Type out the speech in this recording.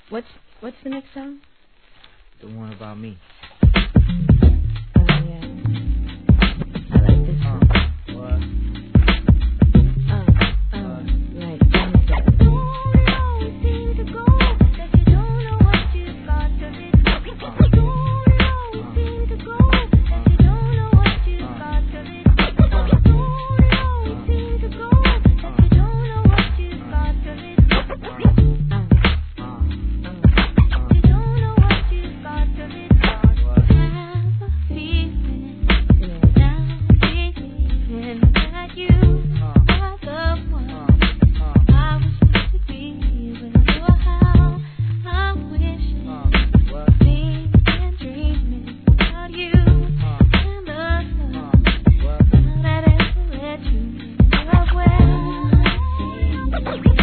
What's the next song? The one about me. Oh yeah, I like this one. What? Right. Well,